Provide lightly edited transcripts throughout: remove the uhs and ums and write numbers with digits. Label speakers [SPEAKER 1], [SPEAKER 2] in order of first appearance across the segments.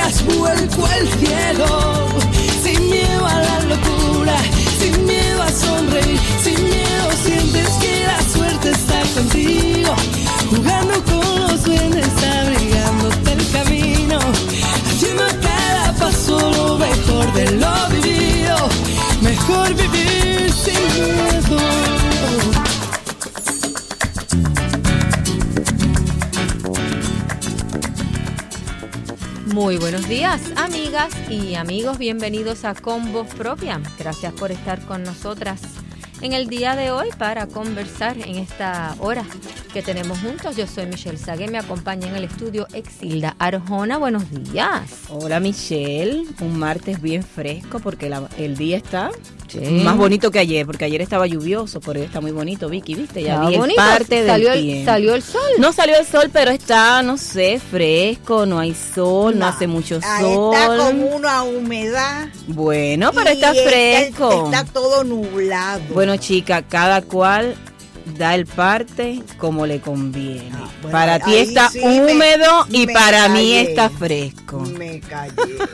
[SPEAKER 1] das vuelco al cielo, sin miedo a la locura, sin miedo a sonreír, sin miedo sientes que la suerte está contigo, jugando con los duendes, abrigándote el camino, haciendo a cada paso lo mejor de lo vivido, mejor vivir sin miedo.
[SPEAKER 2] Muy buenos días, amigas y amigos, bienvenidos a Con Voz Propia. Gracias por estar con nosotras en el día de hoy para conversar en esta hora que tenemos juntos. Yo soy Michelle Sagué, me acompaña en el estudio Exilda Arjona. Buenos días.
[SPEAKER 3] Hola Michelle, un martes bien fresco porque el día está
[SPEAKER 2] más
[SPEAKER 3] bonito que ayer, porque ayer estaba lluvioso, pero hoy está muy bonito, Vicky, ¿viste? Ya vi
[SPEAKER 2] bonito.
[SPEAKER 3] Parte del tiempo.
[SPEAKER 2] ¿Salió el sol?
[SPEAKER 3] No salió el sol, pero está, no sé, fresco, no hay sol, no hace mucho sol.
[SPEAKER 4] Está con una humedad.
[SPEAKER 3] Bueno, pero está fresco.
[SPEAKER 4] Está todo nublado.
[SPEAKER 3] Bueno, chica, cada cual da el parte como le conviene. Bueno, para ti está sí húmedo y para mí está fresco.
[SPEAKER 4] Me callé.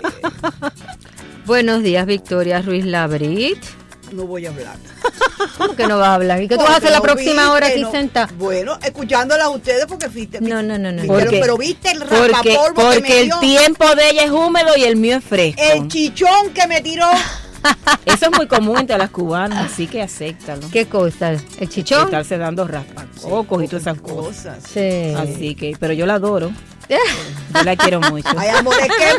[SPEAKER 2] Buenos días, Victoria Ruiz Labrit.
[SPEAKER 4] No voy a hablar.
[SPEAKER 2] ¿Cómo que no vas a hablar? ¿Y qué tú vas a hacer la próxima hora aquí sentada?
[SPEAKER 4] Bueno, escuchándolas a ustedes porque fuiste.
[SPEAKER 2] No.
[SPEAKER 4] Pero viste el rapapolvo
[SPEAKER 3] porque
[SPEAKER 4] que me dio.
[SPEAKER 3] El tiempo de ella es húmedo y el mío es fresco.
[SPEAKER 4] El chichón que me tiró.
[SPEAKER 3] Eso es muy común entre las cubanas, así que acéptalo.
[SPEAKER 2] ¿Qué cosa? ¿El chichón?
[SPEAKER 3] Estarse dando raspacocos y todas esas cosas.
[SPEAKER 2] Sí.
[SPEAKER 3] Así que, pero yo la adoro. Yo la quiero mucho.
[SPEAKER 4] Hay amores que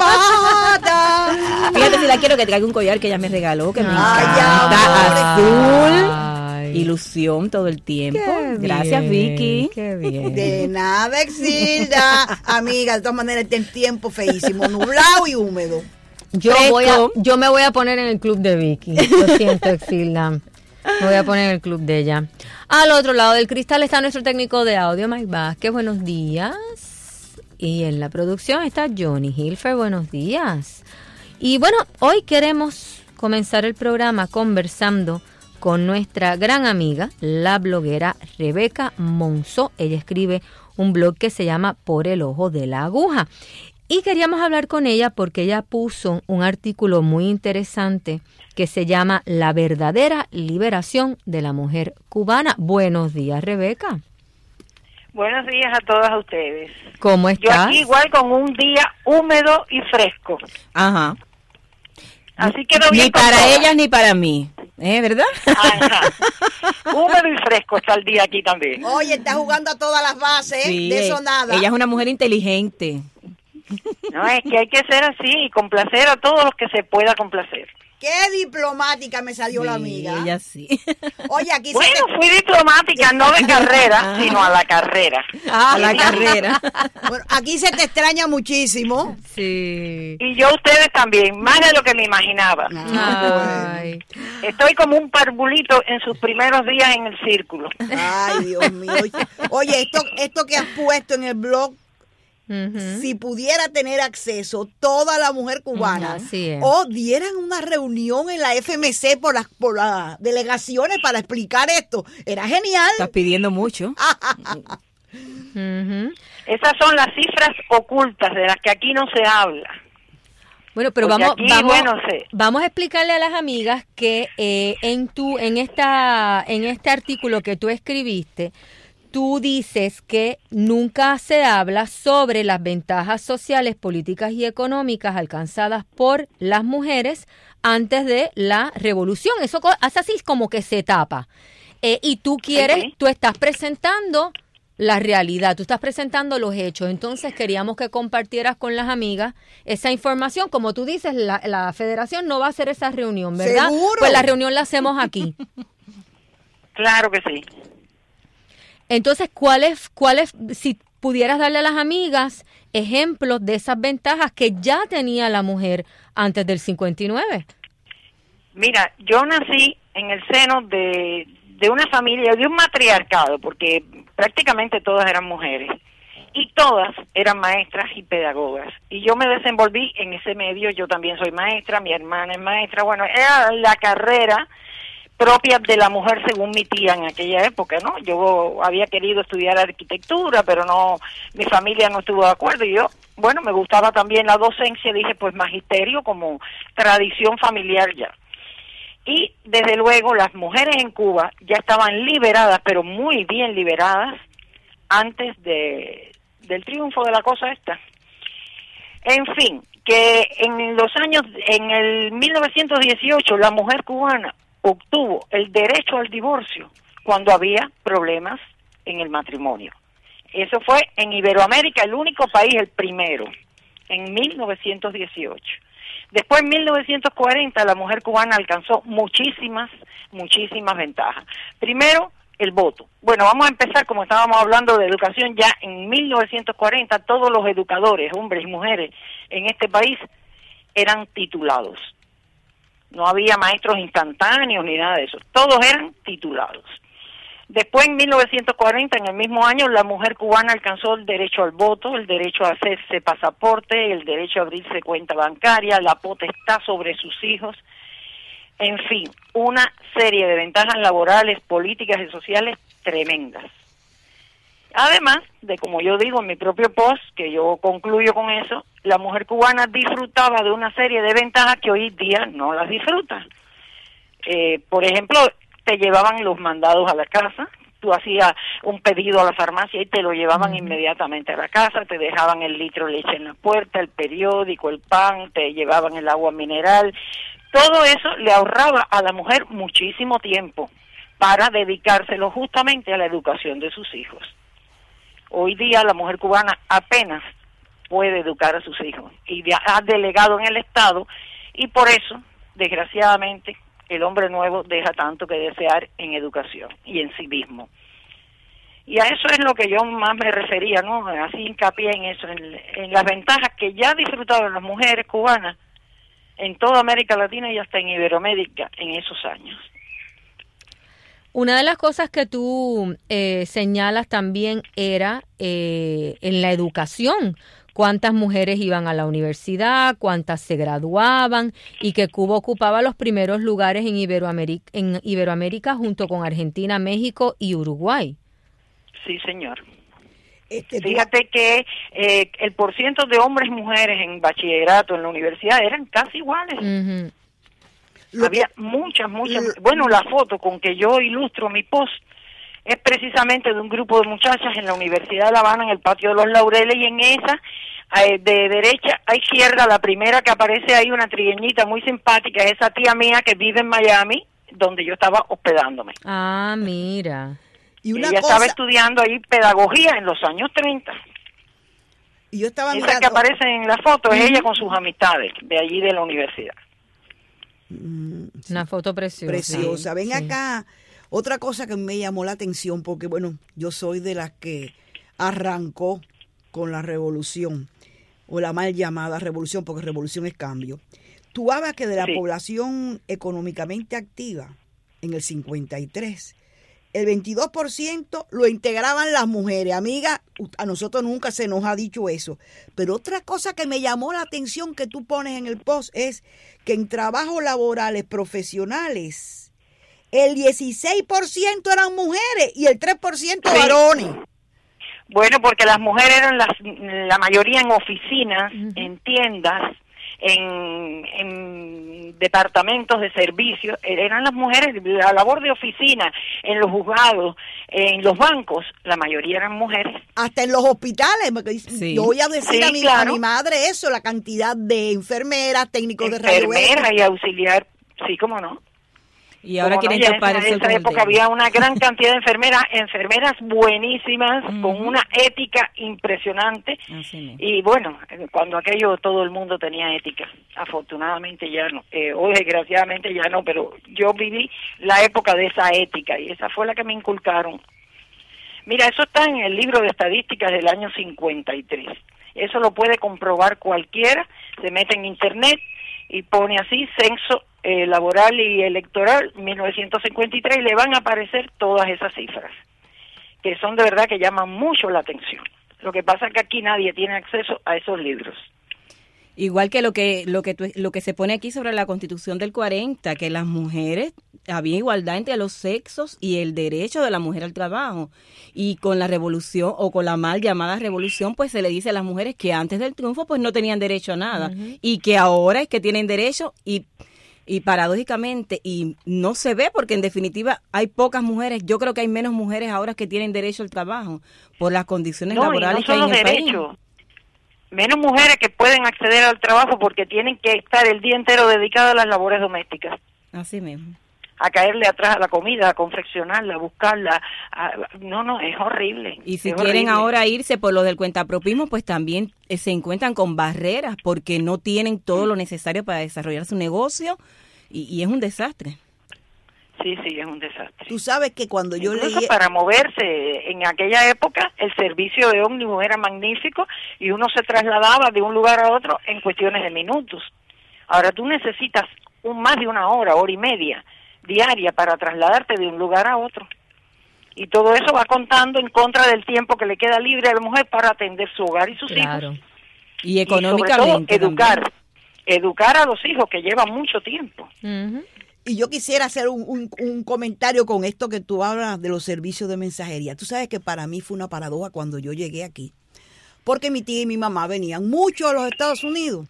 [SPEAKER 4] matan.
[SPEAKER 3] Fíjate, si la quiero, que traiga un collar que ella me regaló, que me
[SPEAKER 4] encanta.
[SPEAKER 3] Azul. Ilusión todo el tiempo. Gracias, Vicky.
[SPEAKER 2] Qué bien.
[SPEAKER 4] De nada, Exilda. Amiga, de todas maneras, está el tiempo feísimo, nublado y húmedo.
[SPEAKER 2] Yo me voy a poner en el club de Vicky. Lo siento, Exilda. Me voy a poner en el club de ella. Al otro lado del cristal está nuestro técnico de audio, Mike Vázquez. Buenos días. Y en la producción está Johnny Hilfer. Buenos días. Y bueno, hoy queremos comenzar el programa conversando con nuestra gran amiga, la bloguera Rebeca Monzó. Ella escribe un blog que se llama Por el Ojo de la Aguja. Y queríamos hablar con ella porque ella puso un artículo muy interesante que se llama La verdadera liberación de la mujer cubana. Buenos días, Rebeca.
[SPEAKER 5] Buenos días a todas ustedes.
[SPEAKER 2] ¿Cómo estás?
[SPEAKER 5] Yo aquí igual con un día húmedo y fresco.
[SPEAKER 3] Ajá.
[SPEAKER 5] Así que no bien
[SPEAKER 3] ni para
[SPEAKER 5] todas.
[SPEAKER 3] ellas ni para mí, ¿verdad?
[SPEAKER 5] Ajá. Húmedo y fresco está el día aquí también.
[SPEAKER 4] Oye, está jugando a todas las bases,
[SPEAKER 3] Sí,
[SPEAKER 4] de eso nada.
[SPEAKER 3] Ella es una mujer inteligente.
[SPEAKER 5] No, es que hay que ser así y complacer a todos los que se pueda complacer.
[SPEAKER 4] Qué diplomática me salió la amiga.
[SPEAKER 3] Ella sí.
[SPEAKER 4] Oye, aquí
[SPEAKER 5] fui diplomática, no de carrera, sino a la carrera.
[SPEAKER 3] A la carrera.
[SPEAKER 4] Bueno, aquí se te extraña muchísimo.
[SPEAKER 2] Sí.
[SPEAKER 5] Y yo ustedes también, más de lo que me imaginaba.
[SPEAKER 2] Ay.
[SPEAKER 5] Estoy como un parvulito en sus primeros días en el círculo.
[SPEAKER 4] Ay, Dios mío. Oye, esto que has puesto en el blog, si pudiera tener acceso toda la mujer cubana, o dieran una reunión en la FMC por las delegaciones para explicar esto, era genial.
[SPEAKER 3] Estás pidiendo mucho.
[SPEAKER 5] Esas son las cifras ocultas de las que aquí no se habla.
[SPEAKER 2] Bueno, pero vamos a explicarle a las amigas que en este artículo que tú escribiste, tú dices que nunca se habla sobre las ventajas sociales, políticas y económicas alcanzadas por las mujeres antes de la revolución. Eso hace así como que se tapa. Y tú tú estás presentando la realidad, tú estás presentando los hechos. Entonces queríamos que compartieras con las amigas esa información. Como tú dices, la federación no va a hacer esa reunión, ¿verdad?
[SPEAKER 4] ¿Seguro?
[SPEAKER 2] Pues la reunión la hacemos aquí.
[SPEAKER 5] Claro que sí.
[SPEAKER 2] Entonces, ¿cuáles, si pudieras darle a las amigas ejemplos de esas ventajas que ya tenía la mujer antes del 59?
[SPEAKER 5] Mira, yo nací en el seno de una familia, de un matriarcado, porque prácticamente todas eran mujeres. Y todas eran maestras y pedagogas. Y yo me desenvolví en ese medio, yo también soy maestra, mi hermana es maestra, bueno, era la carrera propias de la mujer según mi tía en aquella época, ¿no? Yo había querido estudiar arquitectura, pero no, mi familia no estuvo de acuerdo, y yo, bueno, me gustaba también la docencia, dije, pues magisterio como tradición familiar ya. Y desde luego las mujeres en Cuba ya estaban liberadas, pero muy bien liberadas, antes del triunfo de la cosa esta. En fin, que en el 1918 la mujer cubana obtuvo el derecho al divorcio cuando había problemas en el matrimonio. Eso fue en Iberoamérica, el único país, el primero, en 1918. Después, en 1940, la mujer cubana alcanzó muchísimas ventajas. Primero, el voto. Bueno, vamos a empezar, como estábamos hablando de educación, ya en 1940 todos los educadores, hombres y mujeres, en este país eran titulados. No había maestros instantáneos ni nada de eso. Todos eran titulados. Después, en 1940, en el mismo año, la mujer cubana alcanzó el derecho al voto, el derecho a hacerse pasaporte, el derecho a abrirse cuenta bancaria, la potestad sobre sus hijos. En fin, una serie de ventajas laborales, políticas y sociales tremendas. Además de, como yo digo en mi propio post, que yo concluyo con eso, la mujer cubana disfrutaba de una serie de ventajas que hoy día no las disfruta. Por ejemplo, te llevaban los mandados a la casa, tú hacías un pedido a la farmacia y te lo llevaban inmediatamente a la casa, te dejaban el litro de leche en la puerta, el periódico, el pan, te llevaban el agua mineral. Todo eso le ahorraba a la mujer muchísimo tiempo para dedicárselo justamente a la educación de sus hijos. Hoy día la mujer cubana apenas puede educar a sus hijos y ha delegado en el Estado, y por eso, desgraciadamente, el hombre nuevo deja tanto que desear en educación y en civismo. Y a eso es lo que yo más me refería, ¿no? Así hincapié en eso, en las ventajas que ya disfrutaban las mujeres cubanas en toda América Latina y hasta en Iberoamérica en esos años.
[SPEAKER 2] Una de las cosas que tú señalas también era en la educación, cuántas mujeres iban a la universidad, cuántas se graduaban, y que Cuba ocupaba los primeros lugares en Iberoamérica junto con Argentina, México y Uruguay.
[SPEAKER 5] Sí, señor. Fíjate que el porciento de hombres y mujeres en bachillerato en la universidad eran casi iguales. Uh-huh. Había muchas. Bueno, la foto con que yo ilustro mi post es precisamente de un grupo de muchachas en la Universidad de La Habana, en el Patio de los Laureles, y en esa, de derecha a izquierda, la primera que aparece ahí, una trigueñita muy simpática, es esa tía mía que vive en Miami, donde yo estaba hospedándome.
[SPEAKER 2] Ah, mira.
[SPEAKER 5] Y ella estaba estudiando ahí pedagogía en los años 30.
[SPEAKER 4] Y yo estaba
[SPEAKER 5] mirando. Esa que aparece en la foto es ella con sus amistades de allí de la universidad.
[SPEAKER 2] Sí. Una foto preciosa.
[SPEAKER 4] Preciosa. Ven acá, otra cosa que me llamó la atención, porque bueno, yo soy de las que arrancó con la revolución, o la mal llamada revolución, porque revolución es cambio. Tú hablas que de la población económicamente activa en el 53, el 22% lo integraban las mujeres. Amiga, a nosotros nunca se nos ha dicho eso. Pero otra cosa que me llamó la atención que tú pones en el post es que en trabajos laborales profesionales, el 16% eran mujeres y el 3% varones.
[SPEAKER 5] Bueno, porque las mujeres eran la mayoría en oficinas, en tiendas, en departamentos de servicios, eran las mujeres, la labor de oficina, en los juzgados, en los bancos, la mayoría eran mujeres.
[SPEAKER 4] Hasta en los hospitales, yo voy a decir a mi madre eso, la cantidad de enfermeras, técnicos de radio.
[SPEAKER 5] Enfermeras y auxiliar, sí, cómo no.
[SPEAKER 3] Y ahora quieren taparse.
[SPEAKER 5] En esa época había una gran cantidad de enfermeras buenísimas, con una ética impresionante. Y bueno, cuando aquello todo el mundo tenía ética. Afortunadamente ya no, o desgraciadamente ya no, pero yo viví la época de esa ética y esa fue la que me inculcaron. Mira, eso está en el libro de estadísticas del año 53. Eso lo puede comprobar cualquiera, se mete en internet y pone así, censo laboral y electoral 1953, y le van a aparecer todas esas cifras, que son de verdad que llaman mucho la atención. Lo que pasa es que aquí nadie tiene acceso a esos libros.
[SPEAKER 3] Igual que lo que se pone aquí sobre la Constitución del 40, que las mujeres, había igualdad entre los sexos y el derecho de la mujer al trabajo. Y con la revolución, o con la mal llamada revolución, pues se le dice a las mujeres que antes del triunfo pues no tenían derecho a nada. Y que ahora es que tienen derecho y paradójicamente, y no se ve porque en definitiva hay pocas mujeres, yo creo que hay menos mujeres ahora que tienen derecho al trabajo por las condiciones laborales que hay en el país.
[SPEAKER 5] Menos mujeres que pueden acceder al trabajo porque tienen que estar el día entero dedicadas a las labores domésticas.
[SPEAKER 3] Así mismo.
[SPEAKER 5] A caerle atrás a la comida, a confeccionarla, a buscarla. No, es horrible.
[SPEAKER 3] Y si quieren ahora irse por lo del cuentapropismo, pues también se encuentran con barreras porque no tienen todo lo necesario para desarrollar su negocio y es un desastre.
[SPEAKER 5] Sí, es un desastre.
[SPEAKER 4] Tú sabes que cuando yo leí...
[SPEAKER 5] para moverse en aquella época, el servicio de ómnibus era magnífico y uno se trasladaba de un lugar a otro en cuestiones de minutos. Ahora tú necesitas más de una hora y media diaria para trasladarte de un lugar a otro. Y todo eso va contando en contra del tiempo que le queda libre a la mujer para atender su hogar y sus hijos.
[SPEAKER 3] Y económicamente.
[SPEAKER 5] Y sobre todo, educar a los hijos, que lleva mucho tiempo.
[SPEAKER 4] Y yo quisiera hacer un comentario con esto que tú hablas de los servicios de mensajería. Tú sabes que para mí fue una paradoja cuando yo llegué aquí. Porque mi tía y mi mamá venían mucho a los Estados Unidos.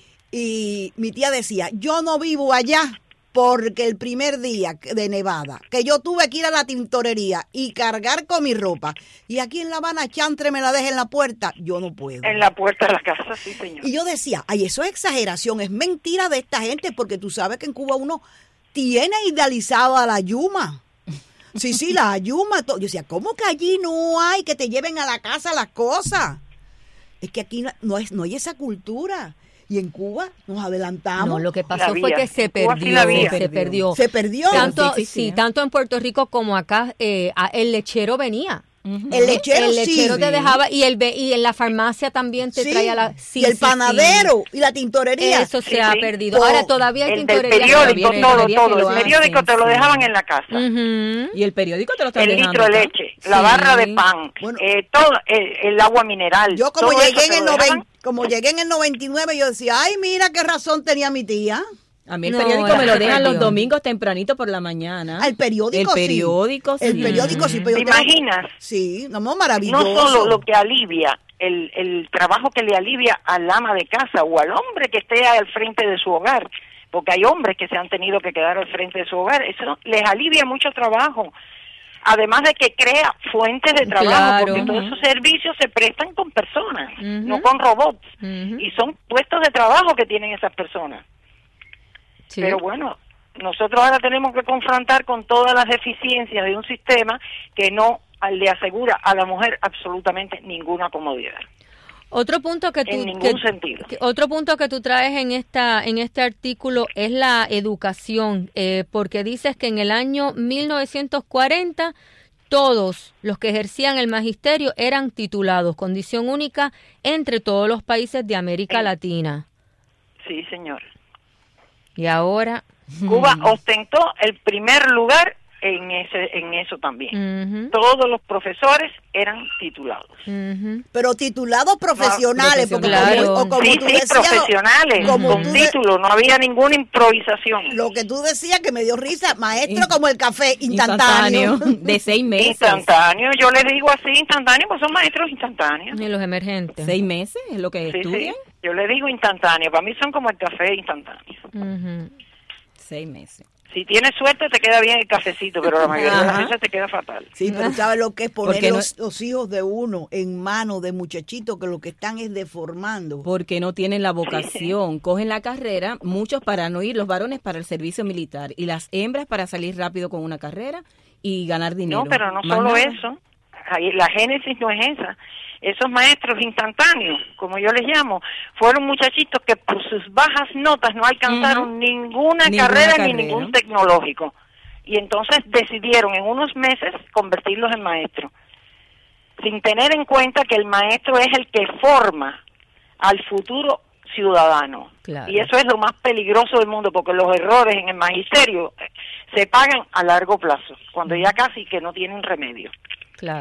[SPEAKER 4] Y mi tía decía, yo no vivo allá porque el primer día de Nevada, que yo tuve que ir a la tintorería y cargar con mi ropa, y aquí en La Habana chantre me la deja en la puerta, yo no puedo.
[SPEAKER 5] En la puerta de la casa, sí, señor.
[SPEAKER 4] Y yo decía, ay, eso es exageración, es mentira de esta gente, porque tú sabes que en Cuba uno tiene idealizado a la yuma. Sí, la yuma. Yo decía, ¿cómo que allí no hay que te lleven a la casa las cosas? Es que aquí no hay esa cultura. Y en Cuba nos adelantamos.
[SPEAKER 2] No, lo que pasó fue que se perdió.
[SPEAKER 4] Se perdió.
[SPEAKER 2] Tanto en Puerto Rico como acá, el lechero venía.
[SPEAKER 4] El lechero
[SPEAKER 2] te dejaba, y en la farmacia también te traía la...
[SPEAKER 4] y el panadero, y la tintorería.
[SPEAKER 2] Eso se ha perdido. Ahora todavía hay tintorería.
[SPEAKER 5] El periódico, el periódico te lo dejaban en la casa.
[SPEAKER 3] Y el periódico te lo estaban dejando.
[SPEAKER 5] El litro de leche, la barra de pan, todo, el agua mineral.
[SPEAKER 4] Yo como llegué en el 99, yo decía, ay, mira qué razón tenía mi tía.
[SPEAKER 3] A mí el periódico me lo dejan los domingos tempranito por la mañana.
[SPEAKER 4] El periódico sí. El periódico sí.
[SPEAKER 5] ¿Te imaginas?
[SPEAKER 4] Sí, maravilloso.
[SPEAKER 5] No solo lo que alivia, el trabajo que le alivia al ama de casa o al hombre que esté al frente de su hogar, porque hay hombres que se han tenido que quedar al frente de su hogar, eso les alivia mucho trabajo. Además de que crea fuentes de trabajo, porque todos esos servicios se prestan con personas, no con robots, y son puestos de trabajo que tienen esas personas. Sí. Pero bueno, nosotros ahora tenemos que confrontar con todas las deficiencias de un sistema que no le asegura a la mujer absolutamente ninguna comodidad.
[SPEAKER 2] Otro punto que otro punto que tú traes en este artículo es la educación, porque dices que en el año 1940 todos los que ejercían el magisterio eran titulados, condición única entre todos los países de América Latina.
[SPEAKER 5] Sí, señor.
[SPEAKER 2] Y ahora
[SPEAKER 5] Cuba ostentó el primer lugar en eso también. Todos los profesores eran titulados.
[SPEAKER 4] Pero titulados profesionales, porque como tú decías,
[SPEAKER 5] profesionales, con título, no había ninguna improvisación.
[SPEAKER 4] Lo que tú decías que me dio risa, maestro como el café, instantáneo.
[SPEAKER 3] De 6 meses.
[SPEAKER 5] Instantáneo, yo les digo así, instantáneo, pues son maestros instantáneos.
[SPEAKER 2] Y los emergentes.
[SPEAKER 3] 6 meses es lo que estudian.
[SPEAKER 5] Sí. Yo le digo instantáneo, para mí son como el café instantáneo.
[SPEAKER 3] 6 meses.
[SPEAKER 5] Si tienes suerte te queda bien el cafecito, pero la mayoría de las veces te queda fatal.
[SPEAKER 4] Sí, pero ¿sabes lo que es poner los hijos de uno en manos de muchachitos que lo que están es deformando?
[SPEAKER 3] Porque no tienen la vocación. Cogen la carrera, muchos para no ir, los varones para el servicio militar y las hembras para salir rápido con una carrera y ganar dinero.
[SPEAKER 5] No, pero no solo eso. La génesis no es esa. Esos maestros instantáneos, como yo les llamo, fueron muchachitos que por sus bajas notas no alcanzaron ninguna carrera ni ningún tecnológico. Y entonces decidieron en unos meses convertirlos en maestros, sin tener en cuenta que el maestro es el que forma al futuro ciudadano. Claro. Y eso es lo más peligroso del mundo, porque los errores en el magisterio se pagan a largo plazo, cuando ya casi que no tienen remedio.
[SPEAKER 2] Claro.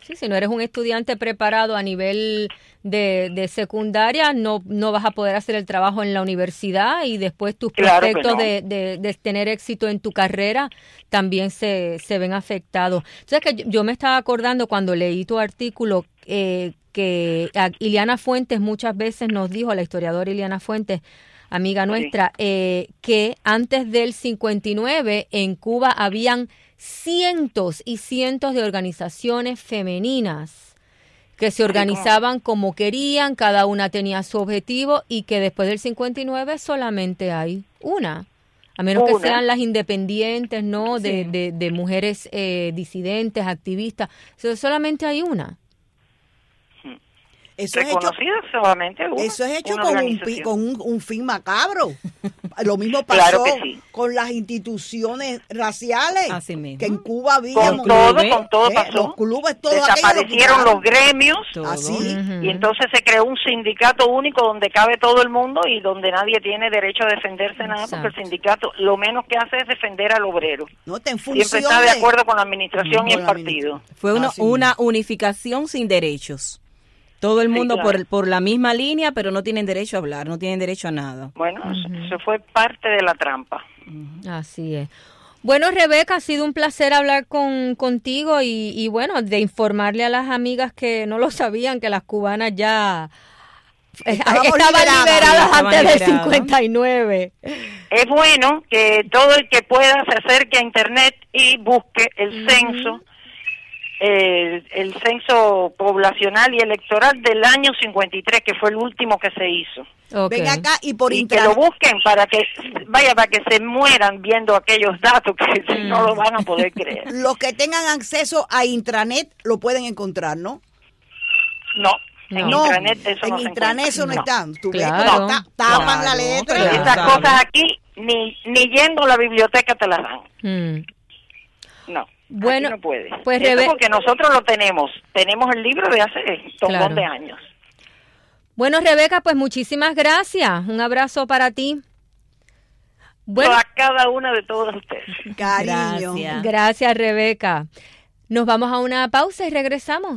[SPEAKER 2] Sí, si no eres un estudiante preparado a nivel de secundaria, no vas a poder hacer el trabajo en la universidad y después tus prospectos de tener éxito en tu carrera también se ven afectados. Entonces, que yo me estaba acordando cuando leí tu artículo que Ileana Fuentes muchas veces nos dijo, la historiadora Ileana Fuentes, amiga nuestra, que antes del 59 en Cuba habían cientos y cientos de organizaciones femeninas que se organizaban como querían, cada una tenía su objetivo y que después del 59 solamente hay una, a menos que sean las independientes, ¿no? De mujeres disidentes, activistas, solamente hay una.
[SPEAKER 5] Eso es hecho, solamente una,
[SPEAKER 4] eso es hecho con un fin macabro. Lo mismo pasó con las instituciones raciales, que en Cuba había
[SPEAKER 5] con todo pasó.
[SPEAKER 4] Los clubes, todo
[SPEAKER 5] desaparecieron los gremios, así, y entonces se creó un sindicato único donde cabe todo el mundo y donde nadie tiene derecho a defenderse nada, porque el sindicato lo menos que hace es defender al obrero. Siempre está de acuerdo con la administración y el partido.
[SPEAKER 3] Fue una unificación sin derechos. Todo el mundo por la misma línea, pero no tienen derecho a hablar, no tienen derecho a nada.
[SPEAKER 5] Bueno, eso fue parte de la trampa.
[SPEAKER 2] Así es. Bueno, Rebeca, ha sido un placer hablar contigo y bueno, de informarle a las amigas que no lo sabían, que las cubanas ya estaban liberadas antes del 59.
[SPEAKER 5] Es bueno que todo el que pueda se acerque a Internet y busque el censo. El censo poblacional y electoral del año 53, que fue el último que se hizo.
[SPEAKER 4] Ven acá y
[SPEAKER 5] que lo busquen para que se mueran viendo aquellos datos que no lo van a poder creer.
[SPEAKER 4] Los que tengan acceso a intranet lo pueden encontrar, ¿no?
[SPEAKER 5] No. En intranet eso no
[SPEAKER 4] intranet eso no está. Tú
[SPEAKER 2] claro,
[SPEAKER 4] ves, tapan la letra.
[SPEAKER 5] Pero esas cosas aquí ni yendo a la biblioteca te las dan. No.
[SPEAKER 2] Bueno,
[SPEAKER 5] no puede.
[SPEAKER 2] Pues
[SPEAKER 5] porque nosotros lo tenemos el libro de hace montón de años.
[SPEAKER 2] Bueno, Rebeca, pues muchísimas gracias. Un abrazo para ti.
[SPEAKER 5] Bueno, a cada una de todos ustedes.
[SPEAKER 4] Cariño.
[SPEAKER 2] Gracias, Rebeca. Nos vamos a una pausa y regresamos.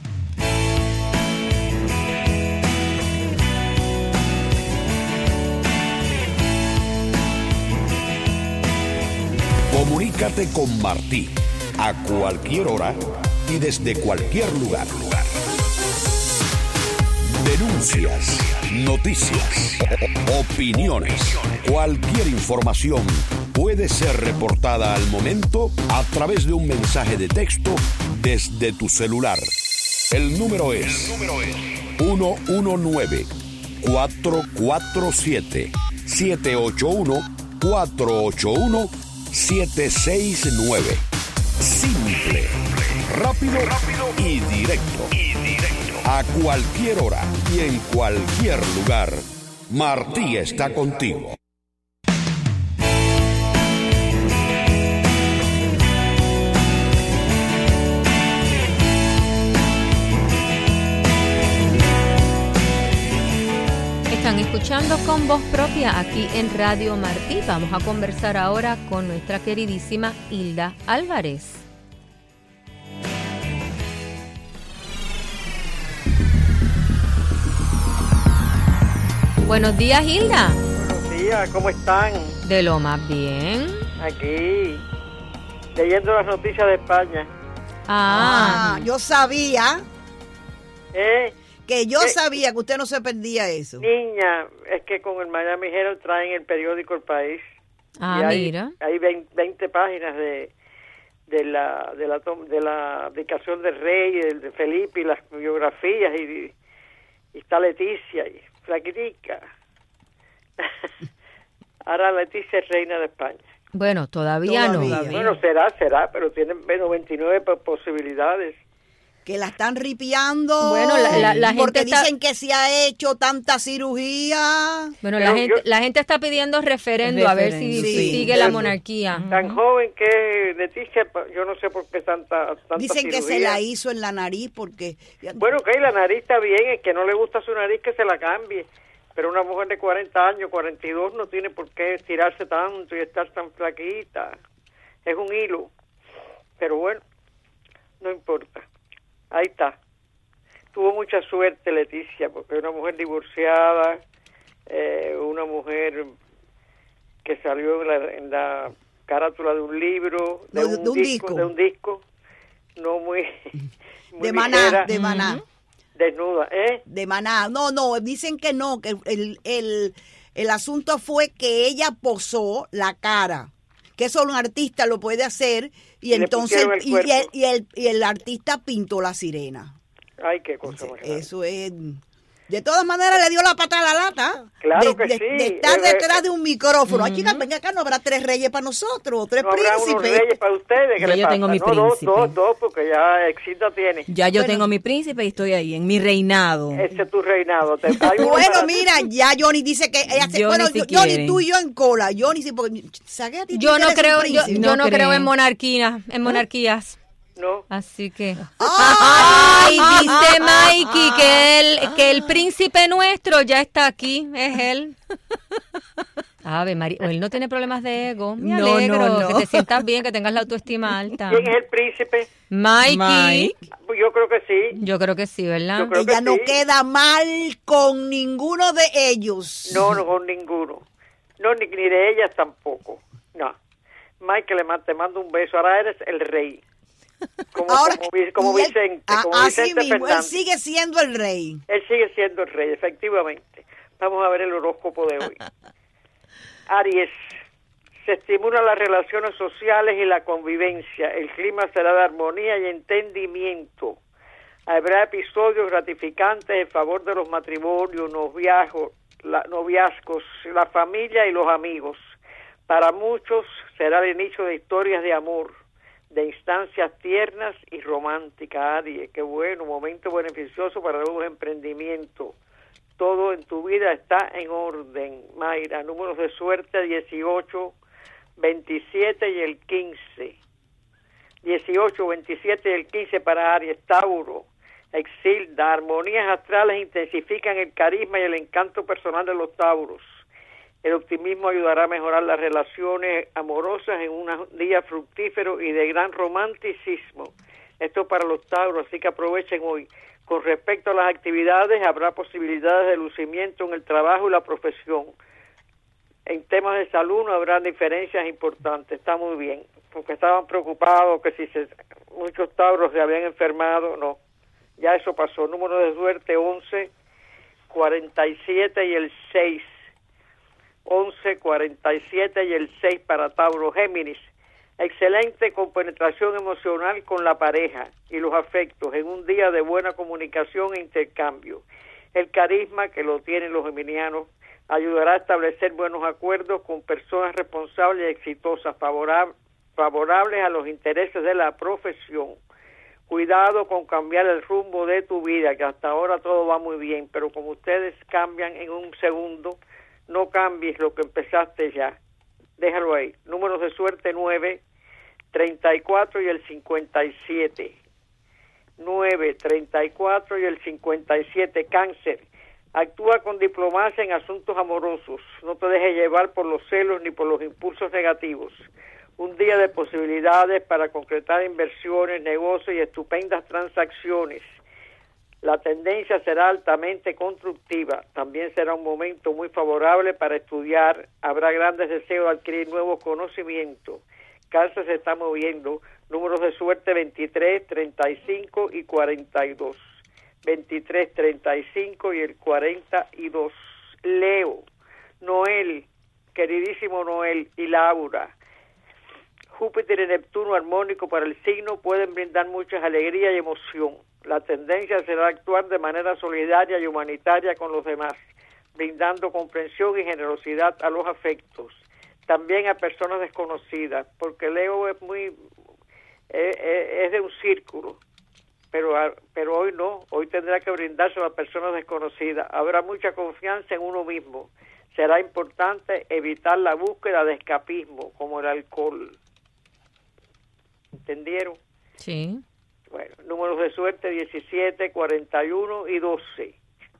[SPEAKER 6] Comunícate con Martí a cualquier hora y desde cualquier lugar. Denuncias, noticias, opiniones, cualquier información puede ser reportada al momento a través de un mensaje de texto desde tu celular. El número es 119-447-781-481-769. Simple, rápido y directo. A cualquier hora y en cualquier lugar, Martí está contigo.
[SPEAKER 2] Están escuchando Con Voz Propia aquí en Radio Martí. Vamos a conversar ahora con nuestra queridísima Hilda Álvarez. Buenos días, Hilda.
[SPEAKER 7] Buenos días, ¿cómo están?
[SPEAKER 2] De lo más bien.
[SPEAKER 7] Aquí, leyendo las noticias de España.
[SPEAKER 4] Yo sabía. Que yo sabía que usted no se perdía eso.
[SPEAKER 7] Niña, es que con el Miami Herald traen el periódico El País.
[SPEAKER 2] Mira.
[SPEAKER 7] Hay 20 páginas de la abdicación del rey, de Felipe y las biografías y está Leticia y flaquitica. Ahora Leticia es reina de España.
[SPEAKER 2] Bueno, todavía no.
[SPEAKER 7] Bueno, será, pero tienen 29 posibilidades.
[SPEAKER 4] Que la están ripiando.
[SPEAKER 2] Bueno, la gente
[SPEAKER 4] porque dicen que se ha hecho tanta cirugía.
[SPEAKER 2] Bueno, la gente está pidiendo referendo a ver si sigue la monarquía.
[SPEAKER 7] Tan joven que Leticia, yo no sé por qué tanta
[SPEAKER 4] dicen
[SPEAKER 7] cirugía.
[SPEAKER 4] Que se la hizo en la nariz porque...
[SPEAKER 7] Bueno, que la nariz está bien, es que no le gusta su nariz que se la cambie. Pero una mujer de 40 años, 42, no tiene por qué estirarse tanto y estar tan flaquita. Es un hilo. Pero bueno, no importa. Ahí está. Tuvo mucha suerte Leticia, porque es una mujer divorciada, una mujer que salió en la carátula de un libro, de un disco, no muy
[SPEAKER 4] de
[SPEAKER 7] Maná,
[SPEAKER 4] ligera, de Maná.
[SPEAKER 7] Desnuda,
[SPEAKER 4] De Maná. No, dicen que no, que el asunto fue que ella posó la cara, que eso un artista lo puede hacer, y entonces y el artista pintó la sirena.
[SPEAKER 7] Ay, qué cosa más grande.
[SPEAKER 4] Eso es. De todas maneras le dio la pata a la lata.
[SPEAKER 7] Claro que sí.
[SPEAKER 4] De estar detrás de un micrófono. Ay, chicas, venga acá, no habrá 3 reyes para nosotros, 3 príncipes.
[SPEAKER 7] No habrá unos reyes para ustedes.
[SPEAKER 3] Ya yo tengo mi príncipe.
[SPEAKER 7] Dos, porque ya Exilda tiene.
[SPEAKER 3] Ya yo tengo mi príncipe y estoy ahí, en mi reinado.
[SPEAKER 7] Ese es tu reinado.
[SPEAKER 4] Bueno, mira, ya Johnny dice que Johnny, tú y yo en cola. Johnny, sí, porque
[SPEAKER 2] yo no creo, yo no creo en monarquías.
[SPEAKER 7] No.
[SPEAKER 2] Así que dice Mikey que el príncipe nuestro ya está aquí, es él. Ave María, él no tiene problemas de ego. Me alegro, que te sientas bien, que tengas la autoestima alta.
[SPEAKER 7] ¿Quién es el príncipe?
[SPEAKER 2] Mike.
[SPEAKER 7] Yo creo que sí.
[SPEAKER 2] Yo creo que sí, ¿verdad?
[SPEAKER 4] Ella no queda mal con ninguno de ellos.
[SPEAKER 7] No, con ninguno. No, ni de ellas tampoco. No. Mike, te mando un beso. Ahora eres el rey. Como Vicente.
[SPEAKER 4] Así mismo, él sigue siendo el rey.
[SPEAKER 7] Él sigue siendo el rey, efectivamente. Vamos a ver el horóscopo de hoy. Aries, se estimulan las relaciones sociales y la convivencia. El clima será de armonía y entendimiento. Habrá episodios gratificantes en favor de los matrimonios, noviazgos, la familia y los amigos. Para muchos será el inicio de historias de amor, de instancias tiernas y románticas. Aries, qué bueno, momento beneficioso para nuevos emprendimientos. Todo en tu vida está en orden. Mayra, números de suerte 18, 27 y el 15. 18, 27 y el 15 para Aries. Tauro, Exilda, armonías astrales intensifican el carisma y el encanto personal de los Tauros. El optimismo ayudará a mejorar las relaciones amorosas en un día fructífero y de gran romanticismo. Esto para los Tauros, así que aprovechen hoy. Con respecto a las actividades, habrá posibilidades de lucimiento en el trabajo y la profesión. En temas de salud no habrá diferencias importantes, está muy bien, porque estaban preocupados que muchos Tauros se habían enfermado, no, ya eso pasó. Número de suerte 11, 47 y el 6. 11, 47 y el 6 para Tauro. Géminis, excelente compenetración emocional con la pareja y los afectos en un día de buena comunicación e intercambio. El carisma que lo tienen los geminianos ayudará a establecer buenos acuerdos con personas responsables y exitosas, favorables a los intereses de la profesión. Cuidado con cambiar el rumbo de tu vida, que hasta ahora todo va muy bien, pero como ustedes cambian en un segundo, no cambies lo que empezaste ya. Déjalo ahí. Números de suerte 9, 34 y el 57. 9, 34 y el 57. Cáncer. Actúa con diplomacia en asuntos amorosos. No te dejes llevar por los celos ni por los impulsos negativos. Un día de posibilidades para concretar inversiones, negocios y estupendas transacciones. La tendencia será altamente constructiva. También será un momento muy favorable para estudiar. Habrá grandes deseos de adquirir nuevos conocimientos. Cáncer se está moviendo. Números de suerte 23, 35 y 42. 23, 35 y el 42. Leo, Noel, queridísimo Noel y Laura. Júpiter y Neptuno armónico para el signo pueden brindar mucha alegría y emoción. La tendencia será actuar de manera solidaria y humanitaria con los demás, brindando comprensión y generosidad a los afectos, también a personas desconocidas, porque Leo es de un círculo, pero hoy no, hoy tendrá que brindarse a personas desconocidas. Habrá mucha confianza en uno mismo. Será importante evitar la búsqueda de escapismo, como el alcohol. ¿Entendieron?
[SPEAKER 2] Sí.
[SPEAKER 7] Bueno, números de suerte 17, 41 y 12.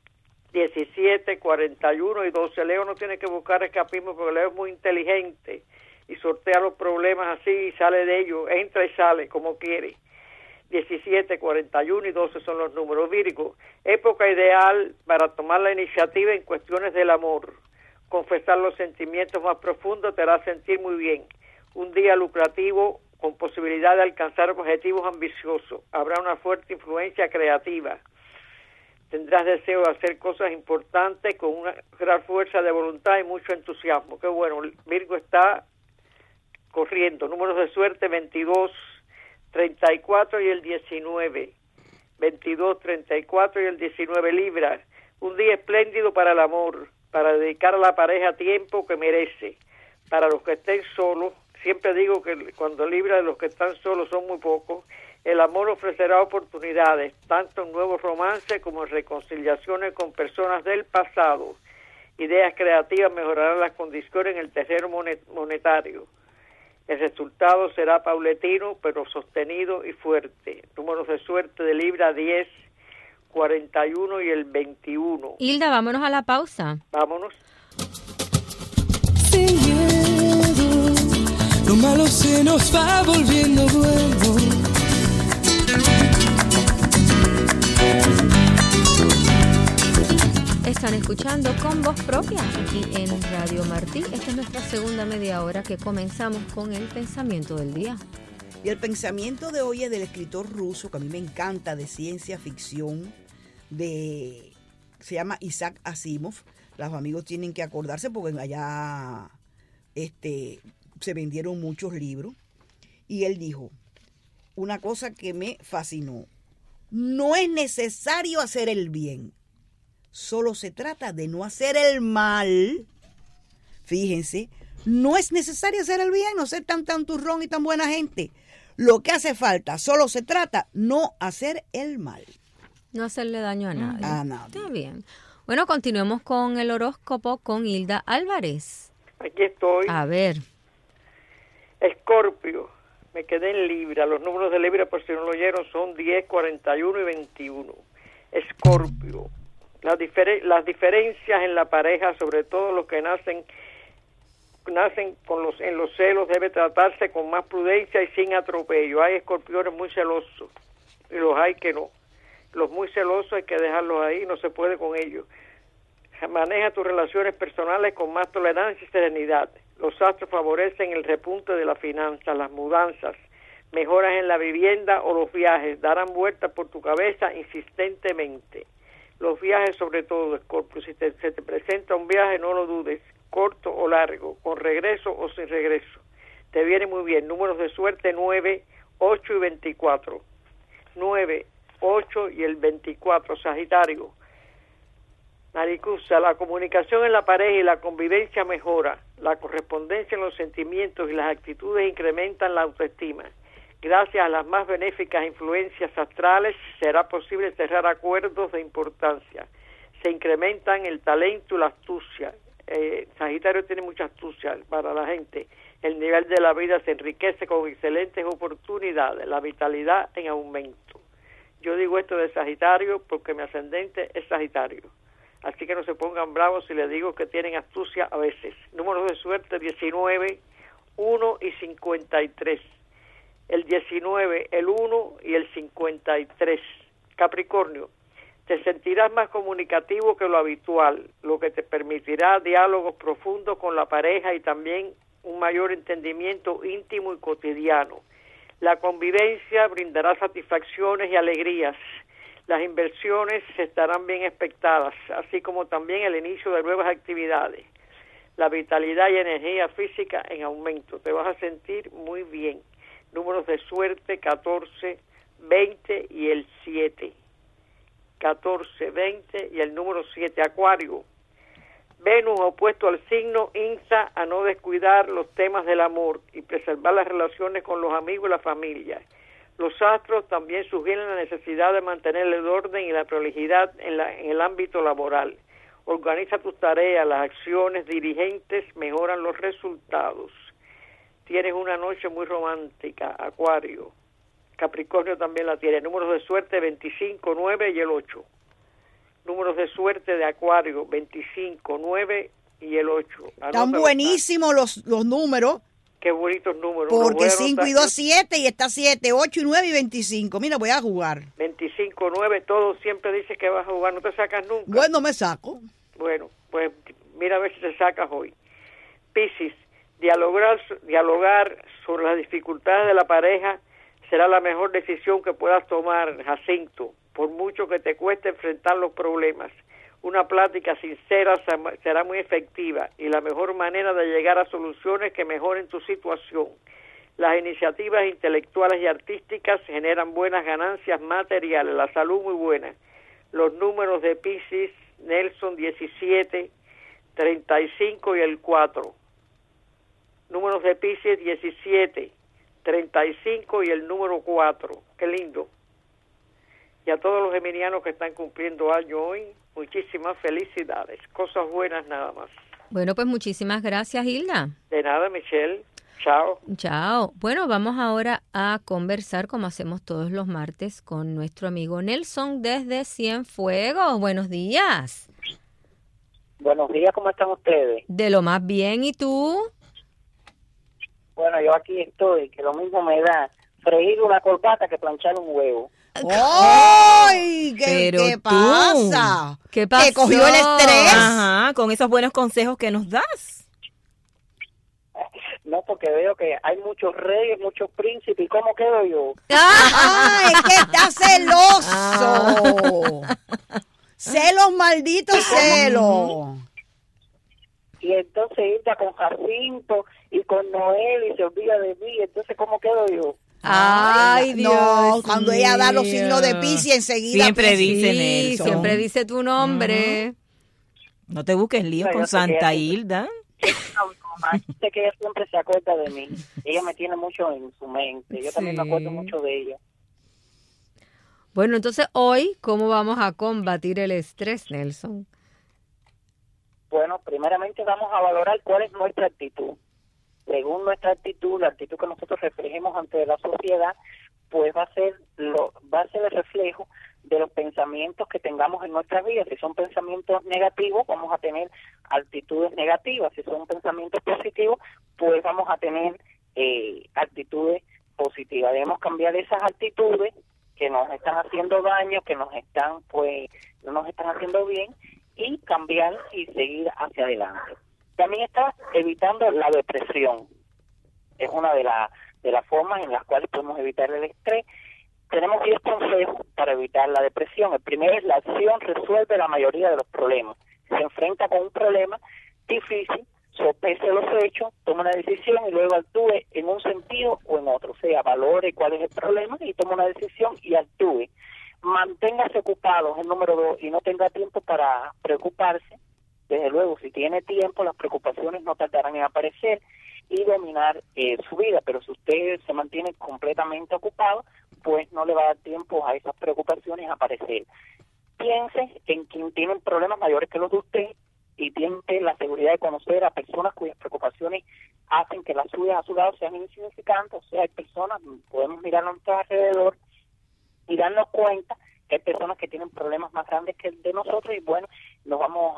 [SPEAKER 7] 17, 41 y 12. Leo no tiene que buscar escapismo porque Leo es muy inteligente y sortea los problemas así y sale de ellos, entra y sale como quiere. 17, 41 y 12 son los números. Virgo, época ideal para tomar la iniciativa en cuestiones del amor. Confesar los sentimientos más profundos te hará sentir muy bien. Un día lucrativo con posibilidad de alcanzar objetivos ambiciosos. Habrá una fuerte influencia creativa. Tendrás deseo de hacer cosas importantes con una gran fuerza de voluntad y mucho entusiasmo. Qué bueno, Virgo está corriendo. Números de suerte 22, 34 y el 19. 22, 34 y el 19. Libra, un día espléndido para el amor, para dedicar a la pareja tiempo que merece. Para los que estén solos, siempre digo que cuando Libra, de los que están solos son muy pocos, el amor ofrecerá oportunidades, tanto en nuevos romances como en reconciliaciones con personas del pasado. Ideas creativas mejorarán las condiciones en el terreno monetario. El resultado será paulatino, pero sostenido y fuerte. Números de suerte de Libra 10, 41 y el 21.
[SPEAKER 2] Hilda, vámonos a la pausa.
[SPEAKER 7] Vámonos.
[SPEAKER 1] Sin miedo, lo malo se nos va volviendo bueno.
[SPEAKER 2] Están escuchando Con Voz Propia aquí en Radio Martí. Esta es nuestra segunda media hora que comenzamos con el pensamiento del día.
[SPEAKER 4] Y el pensamiento de hoy es del escritor ruso, que a mí me encanta, de ciencia ficción, se llama Isaac Asimov. Los amigos tienen que acordarse porque allá se vendieron muchos libros. Y él dijo una cosa que me fascinó: no es necesario hacer el bien, solo se trata de no hacer el mal. Fíjense, no es necesario hacer el bien, no ser tan turrón y tan buena gente. Lo que hace falta, solo se trata no hacer el mal.
[SPEAKER 2] No hacerle daño a nadie.
[SPEAKER 4] A nadie.
[SPEAKER 2] Está bien. Bueno, continuemos con el horóscopo con Hilda Álvarez.
[SPEAKER 7] Aquí estoy.
[SPEAKER 2] A ver.
[SPEAKER 7] Escorpio, me quedé en Libra. Los números de Libra, por si no lo oyeron, son 10, 41 y 21. Escorpio, las diferencias en la pareja, sobre todo los que nacen en los celos, debe tratarse con más prudencia y sin atropello. Hay escorpiones muy celosos y los hay que no. Los muy celosos hay que dejarlos ahí, no se puede con ellos. Maneja tus relaciones personales con más tolerancia y serenidad. Los astros favorecen el repunte de las finanzas, las mudanzas, mejoras en la vivienda o los viajes. Darán vueltas por tu cabeza insistentemente. Los viajes, sobre todo, Escorpio, si se te presenta un viaje, no lo dudes, corto o largo, con regreso o sin regreso. Te viene muy bien. Números de suerte 9, 8 y 24. 9, 8 y el 24. Sagitario, Maricusa, la comunicación en la pareja y la convivencia mejora. La correspondencia en los sentimientos y las actitudes incrementan la autoestima. Gracias a las más benéficas influencias astrales será posible cerrar acuerdos de importancia. Se incrementan el talento y la astucia. Sagitario tiene mucha astucia para la gente. El nivel de la vida se enriquece con excelentes oportunidades. La vitalidad en aumento. Yo digo esto de Sagitario porque mi ascendente es Sagitario. Así que no se pongan bravos si les digo que tienen astucia a veces. Números de suerte 19, 1 y 53. El 19, el 1 y el 53. Capricornio, te sentirás más comunicativo que lo habitual, lo que te permitirá diálogos profundos con la pareja y también un mayor entendimiento íntimo y cotidiano. La convivencia brindará satisfacciones y alegrías. Las inversiones estarán bien expectadas, así como también el inicio de nuevas actividades. La vitalidad y energía física en aumento. Te vas a sentir muy bien. Números de suerte 14, 20 y el 7. 14, 20 y el número 7. Acuario. Venus opuesto al signo insta a no descuidar los temas del amor y preservar las relaciones con los amigos y la familia. Los astros también sugieren la necesidad de mantener el orden y la prolijidad en el ámbito laboral. Organiza tus tareas, las acciones dirigentes mejoran los resultados. Tienes una noche muy romántica, Acuario. Capricornio también la tiene. Números de suerte 25, 9 y el 8. Números de suerte de Acuario 25, 9 y el 8.
[SPEAKER 4] Están buenísimos los números.
[SPEAKER 7] Qué bonitos números.
[SPEAKER 4] Porque 5 y 2, 7, y está 7, 8 y 9 y 25. Mira, voy a jugar.
[SPEAKER 7] 25, 9, todo siempre dice que vas a jugar, no te sacas nunca.
[SPEAKER 4] Bueno, me saco.
[SPEAKER 7] Bueno, pues mira a ver si te sacas hoy. Piscis, dialogar sobre las dificultades de la pareja será la mejor decisión que puedas tomar, Jacinto, por mucho que te cueste enfrentar los problemas. Una plática sincera será muy efectiva y la mejor manera de llegar a soluciones que mejoren tu situación. Las iniciativas intelectuales y artísticas generan buenas ganancias materiales, la salud muy buena. Los números de Piscis, Nelson, 17, 35 y el 4. Números de Piscis, 17, 35 y el número 4. Qué lindo. Y a todos los geminianos que están cumpliendo año hoy, muchísimas felicidades. Cosas buenas nada más.
[SPEAKER 2] Bueno, pues muchísimas gracias, Hilda.
[SPEAKER 7] De nada, Michelle. Chao.
[SPEAKER 2] Chao. Bueno, vamos ahora a conversar, como hacemos todos los martes, con nuestro amigo Nelson desde Cienfuegos. Buenos días.
[SPEAKER 8] Buenos días, ¿cómo están ustedes?
[SPEAKER 2] De lo más bien, ¿y tú?
[SPEAKER 8] Bueno, yo aquí estoy, que lo mismo me da freír una corbata que planchar un huevo.
[SPEAKER 4] ¡Ay! ¿Qué pasa?
[SPEAKER 2] ¿Qué pasó?
[SPEAKER 4] ¿Te cogió el estrés?
[SPEAKER 3] Ajá, con esos buenos consejos que nos das.
[SPEAKER 8] No, porque veo que hay muchos reyes, muchos príncipes, ¿y cómo quedo yo?
[SPEAKER 4] ¡Ay, es que está celoso! ¡Celos, malditos celos!
[SPEAKER 8] Y entonces irte con Jacinto y con Noel y se olvida de mí, entonces ¿cómo quedo yo?
[SPEAKER 2] Ay, Dios.
[SPEAKER 4] No, cuando ella da los signos de Piscis, enseguida.
[SPEAKER 3] Siempre dice
[SPEAKER 2] Sí,
[SPEAKER 3] Nelson.
[SPEAKER 2] siempre dice tu nombre.
[SPEAKER 3] No te busques líos con Santa Hilda.
[SPEAKER 8] Sé que ella siempre se acuerda de mí. Ella me tiene mucho en su mente. Yo también me acuerdo mucho de ella.
[SPEAKER 2] Bueno, entonces hoy, ¿cómo vamos a combatir el estrés, Nelson?
[SPEAKER 8] Bueno, primeramente vamos a valorar cuál es nuestra actitud. Según nuestra actitud, la actitud que nosotros reflejemos ante la sociedad, pues va a ser el reflejo de los pensamientos que tengamos en nuestra vida. Si son pensamientos negativos, vamos a tener actitudes negativas. Si son pensamientos positivos, pues vamos a tener actitudes positivas. Debemos cambiar esas actitudes que nos están haciendo daño, que nos están, pues, no nos están haciendo bien, y cambiar y seguir hacia adelante. También está evitando la depresión. Es una de las formas en las cuales podemos evitar el estrés. Tenemos 10 consejos para evitar la depresión. El primero es: la acción resuelve la mayoría de los problemas. Se enfrenta con un problema difícil, sopese los hechos, toma una decisión y luego actúe en un sentido o en otro. O sea, valore cuál es el problema y toma una decisión y actúe. Manténgase ocupado, es el número 2, y no tenga tiempo para preocuparse. Desde luego, si tiene tiempo, las preocupaciones no tardarán en aparecer y dominar su vida, pero si usted se mantiene completamente ocupado, pues no le va a dar tiempo a esas preocupaciones a aparecer. Piense en quien tienen problemas mayores que los de usted y tiene la seguridad de conocer a personas cuyas preocupaciones hacen que las suyas a su lado sean insignificantes. O sea, hay personas, podemos mirar a nuestro alrededor y darnos cuenta que hay personas que tienen problemas más grandes que el de nosotros, y bueno, nos vamos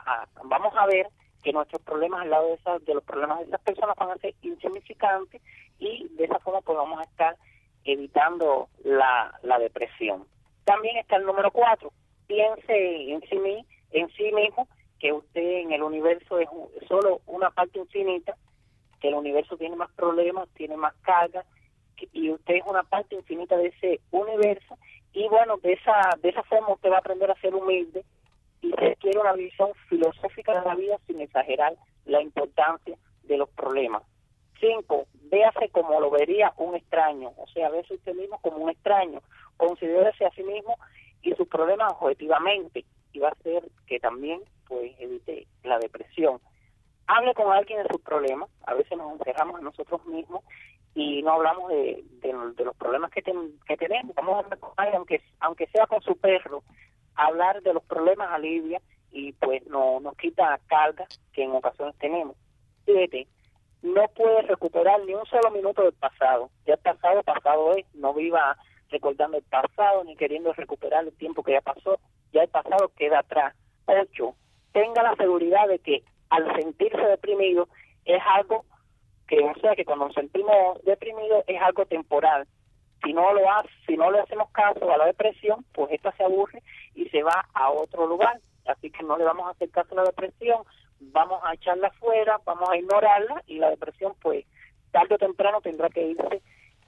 [SPEAKER 8] a ver que nuestros problemas al lado de los problemas de esas personas van a ser insignificantes, y de esa forma pues vamos a estar evitando la depresión. También está el número 4, piense en sí mismo que usted en el universo es solo una parte infinita, que el universo tiene más problemas, tiene más cargas, y usted es una parte infinita de ese universo. Y bueno, de esa forma usted va a aprender a ser humilde y se quiere una visión filosófica de la vida sin exagerar la importancia de los problemas. 5, véase como lo vería un extraño, o sea, véase usted mismo como un extraño, considérese a sí mismo y sus problemas objetivamente, y va a hacer que también pues evite la depresión. Hable con alguien de sus problemas. A veces nos encerramos en nosotros mismos y no hablamos de los problemas que tenemos. Vamos a hablar con alguien, aunque sea con su perro. Hablar de los problemas alivia y pues nos quita cargas que en ocasiones tenemos. 7, no puede recuperar ni un solo minuto del pasado. Ya el pasado es. No viva recordando el pasado ni queriendo recuperar el tiempo que ya pasó. Ya el pasado queda atrás. 8, tenga la seguridad de que al sentirse deprimido es algo o sea que cuando nos sentimos deprimidos es algo temporal. Si no le hacemos caso a la depresión, pues esta se aburre y se va a otro lugar. Así que no le vamos a hacer caso a la depresión, vamos a echarla afuera, vamos a ignorarla, y la depresión, pues, tarde o temprano tendrá que irse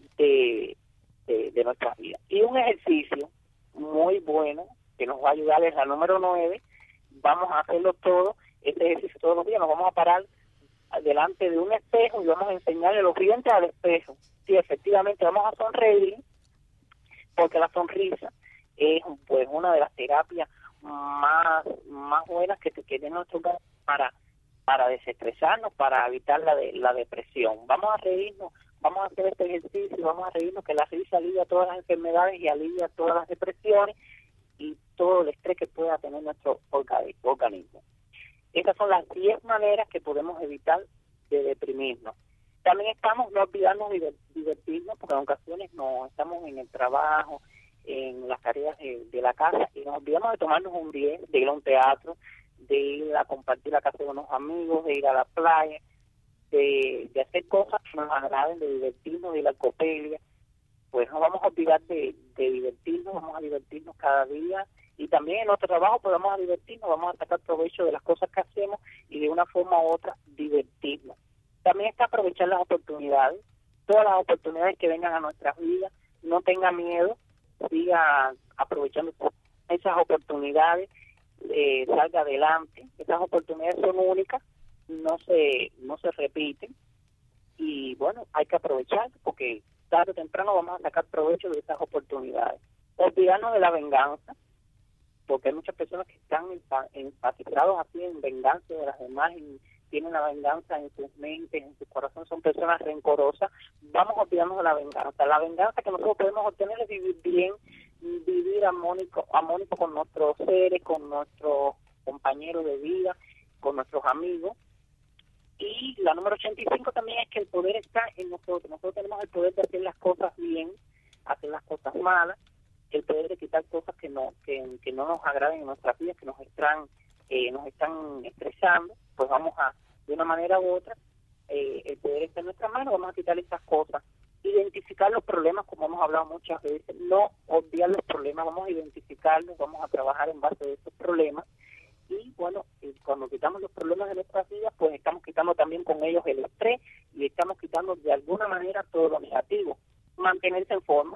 [SPEAKER 8] de nuestras vidas. Y un ejercicio muy bueno que nos va a ayudar es la número 9. Vamos a hacerlo todo, este ejercicio todos los días. Nos vamos a parar delante de un espejo y vamos a enseñarle los dientes al espejo. Sí, efectivamente, vamos a sonreír, porque la sonrisa es, pues, una de las terapias más buenas que tiene nuestro cuerpo para desestresarnos, para evitar la depresión. Vamos a reírnos, vamos a hacer este ejercicio, vamos a reírnos, que la risa alivia todas las enfermedades y alivia todas las depresiones y todo el estrés que pueda tener nuestro organismo. Estas son las 10 maneras que podemos evitar de deprimirnos. También estamos, no olvidarnos de divertirnos, porque en ocasiones no estamos en el trabajo, en las tareas de la casa, y nos olvidamos de tomarnos un día, de ir a un teatro, de ir a compartir la casa con unos amigos, de ir a la playa, de hacer cosas que nos agraden, de divertirnos, de ir a la copelia. Pues no vamos a olvidar de divertirnos, vamos a divertirnos cada día, y también en nuestro trabajo pues vamos a divertirnos, vamos a sacar provecho de las cosas que hacemos y de una forma u otra divertirnos. También está aprovechar las oportunidades, todas las oportunidades que vengan a nuestras vidas, no tenga miedo, siga aprovechando esas oportunidades, salga adelante. Esas oportunidades son únicas, no se repiten, y bueno, hay que aprovechar, porque tarde o temprano vamos a sacar provecho de esas oportunidades. Olvidarnos de la venganza, porque hay muchas personas que están enfatizados así en venganza de las demás, y tienen la venganza en sus mentes, en su corazón, son personas rencorosas. Vamos a olvidarnos de la venganza. La venganza que nosotros podemos obtener es vivir bien, vivir armónico con nuestros seres, con nuestros compañeros de vida, con nuestros amigos. Y la número 85 también es que el poder está en nosotros. Nosotros tenemos el poder de hacer las cosas bien, hacer las cosas malas, el poder de quitar cosas que no nos agraden en nuestras vidas, que nos están estresando. Pues vamos a, de una manera u otra, el poder está en nuestras manos, vamos a quitar estas cosas. Identificar los problemas, como hemos hablado muchas veces, no obviar los problemas, vamos a identificarlos, vamos a trabajar en base de estos problemas. Y bueno, cuando quitamos los problemas de nuestras vidas, pues estamos quitando también con ellos el estrés, y estamos quitando de alguna manera todo lo negativo. Mantenerse en forma,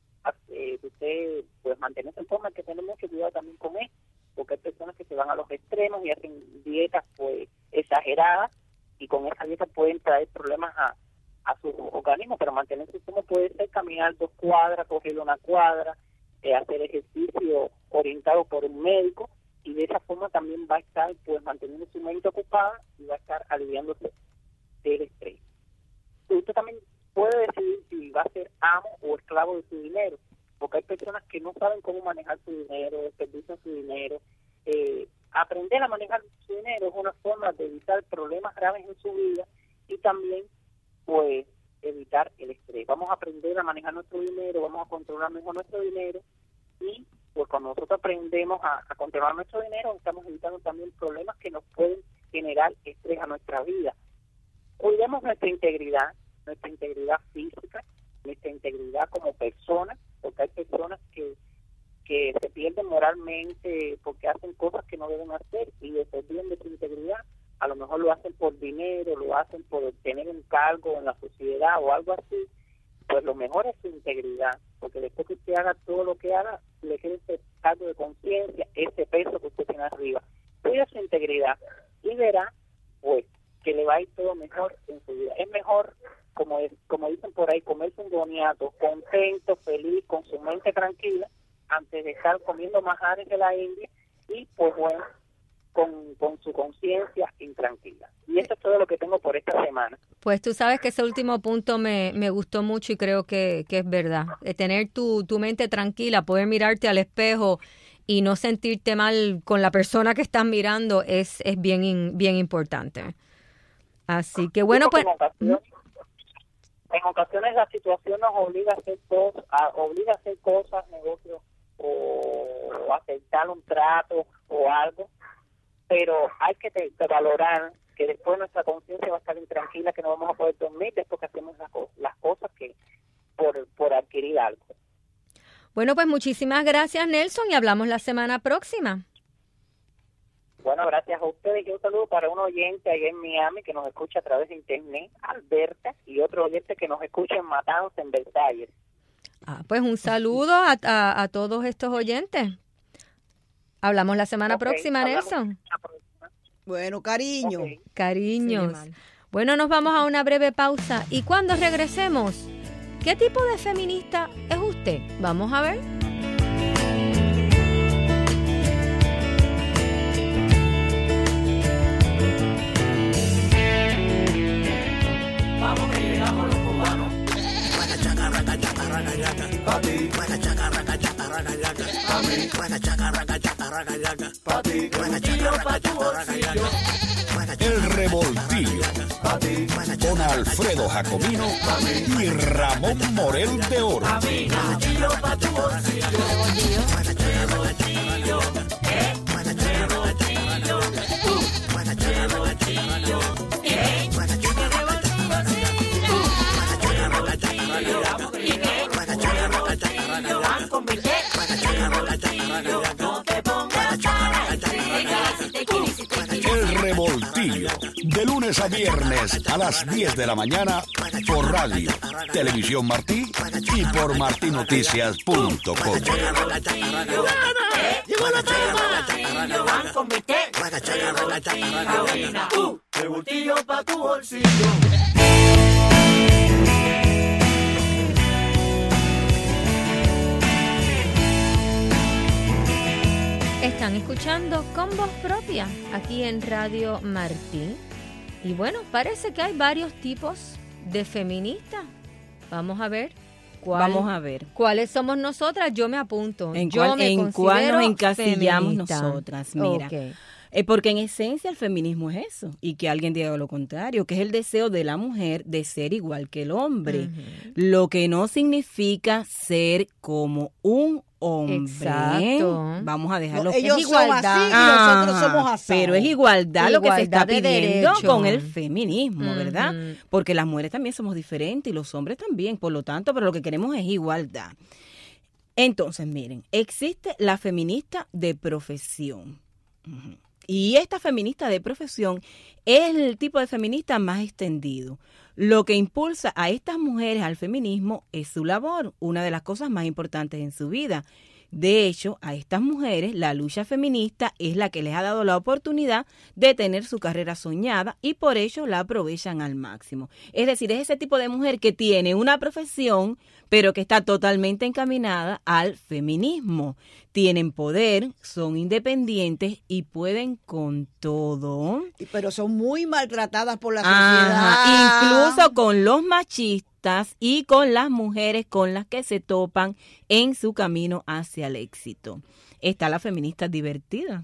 [SPEAKER 8] usted, pues mantenerse en forma, hay que tener mucho cuidado también con esto, porque hay personas que se van a los extremos y hacen dietas pues exageradas, y con esa dieta pueden traer problemas a su organismo. Pero mantenerse como puede ser caminar 2 cuadras, coger 1 cuadra, hacer ejercicio orientado por un médico, y de esa forma también va a estar pues manteniendo su mente ocupada y va a estar aliviándose del estrés. Usted también puede decidir si va a ser amo o esclavo de su dinero, porque hay personas que no saben cómo manejar su dinero, desperdician su dinero. Aprender a manejar su dinero es una forma de evitar problemas graves en su vida, y también pues evitar el estrés. Vamos a aprender a manejar nuestro dinero, vamos a controlar mejor nuestro dinero, y pues cuando nosotros aprendemos a controlar nuestro dinero, estamos evitando también problemas que nos pueden generar estrés a nuestra vida. Cuidemos nuestra integridad física, nuestra integridad como personas, porque hay personas que se pierden moralmente porque hacen cosas que no deben hacer y dependen de su integridad. A lo mejor lo hacen por dinero, lo hacen por obtener un cargo en la sociedad o algo así. Pues lo mejor es su integridad, porque después que usted haga todo lo que haga, le queda ese cargo de conciencia, ese peso que usted tiene arriba. Cuida su integridad y verá pues que le va a ir todo mejor en su vida. Es mejor, como dicen por ahí, comerse un boniato contento, feliz, con su mente tranquila, antes de estar comiendo manjares de la India y pues bueno, con su conciencia intranquila. Y eso es todo lo que tengo por esta semana.
[SPEAKER 2] Pues tú sabes que ese último punto me gustó mucho, y creo que es verdad. Tener tu mente tranquila, poder mirarte al espejo y no sentirte mal con la persona que estás mirando es bien importante. Así que bueno, pues
[SPEAKER 8] en ocasiones la situación nos obliga a hacer cosas, negocios, o aceptar un trato o algo, pero hay que valorar que después nuestra conciencia va a estar intranquila, que no vamos a poder dormir después que hacemos las cosas que por adquirir algo.
[SPEAKER 2] Bueno, pues muchísimas gracias, Nelson, y hablamos la semana próxima.
[SPEAKER 8] Bueno, gracias a ustedes y un saludo para un oyente allá en Miami que nos escucha a través de internet, Alberta, y otro oyente que nos escucha en Matanzas, en Versalles.
[SPEAKER 2] Pues un saludo a todos estos oyentes. Hablamos la semana próxima, Nelson.
[SPEAKER 4] Bueno, cariño.
[SPEAKER 8] Okay.
[SPEAKER 2] Cariños. Bueno, nos vamos a una breve pausa. Y cuando regresemos, ¿qué tipo de feminista es usted? Vamos a ver.
[SPEAKER 1] Vamos que llegamos los cubanos.
[SPEAKER 6] El Revoltillo con Alfredo Jacomino y Ramón Morel de Oro. El Revoltillo, de lunes a viernes a las 10 de la mañana por radio, Televisión Martí y por martinoticias.com.
[SPEAKER 1] ¡Llegó la palma! Revoltillo pa' tu bolsillo.
[SPEAKER 2] Están escuchando Con Voz Propia aquí en Radio Martí. Y bueno, parece que hay varios tipos de feministas. Vamos a ver. ¿Cuáles somos nosotras? Yo me apunto.
[SPEAKER 3] ¿En
[SPEAKER 2] cuál
[SPEAKER 3] nos encasillamos
[SPEAKER 2] feminista.
[SPEAKER 3] nosotras? Mira.
[SPEAKER 2] Okay.
[SPEAKER 3] Porque en esencia el feminismo es eso, y que alguien diga lo contrario, que es el deseo de la mujer de ser igual que el hombre, lo que no significa ser como un hombre.
[SPEAKER 2] Exacto.
[SPEAKER 3] Vamos a dejarlo.
[SPEAKER 4] Ellos
[SPEAKER 3] es igualdad.
[SPEAKER 4] son así y nosotros somos así.
[SPEAKER 3] Pero es igualdad lo que se está
[SPEAKER 2] de
[SPEAKER 3] pidiendo
[SPEAKER 2] derecho.
[SPEAKER 3] con el feminismo, ¿verdad? Porque las mujeres también somos diferentes y los hombres también, por lo tanto, pero lo que queremos es igualdad. Entonces, miren, existe la feminista de profesión. Y esta feminista de profesión es el tipo de feminista más extendido. Lo que impulsa a estas mujeres al feminismo es su labor, una de las cosas más importantes en su vida. De hecho, a estas mujeres la lucha feminista es la que les ha dado la oportunidad de tener su carrera soñada y por ello la aprovechan al máximo. Es decir, es ese tipo de mujer que tiene una profesión pero que está totalmente encaminada al feminismo. Tienen poder, son independientes y pueden con todo.
[SPEAKER 4] Pero son muy maltratadas por la sociedad.
[SPEAKER 3] Incluso con los machistas y con las mujeres con las que se topan en su camino hacia el éxito. Está la feminista divertida.